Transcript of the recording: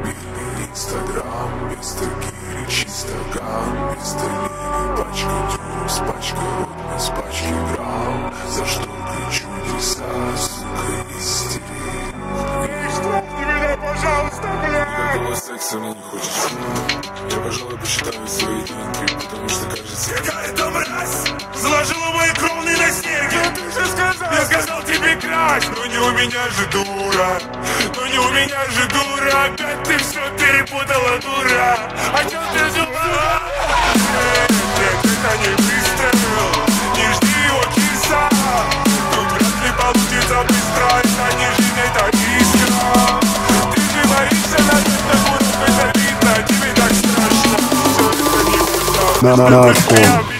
мобильный инстаграм. Вместо гири чисто гам, вместо лири пачка дюрус, пачка ротман с пачки грамм. За шторкой чудеса, сука, истерия. Меня, пожалуйста, блядь! Никакого секса мне не хочется. Я, пожалуй, посчитаю свои деньги, потому что, кажется, какая-то мразь заложила мои кровные на снеге. Ты же сказал! Я сказал тебе красть, но не у меня же дура. Но не у меня же дура. Опять ты все перепутала, дура. А чё ты взяла? Нет, это не выстрел. Не жди его киса. Тут вряд ли получится быстро. Это не жизнь, это искра. Ты же боишься на этом уровне, это видно. Тебе так страшно. Все это не на.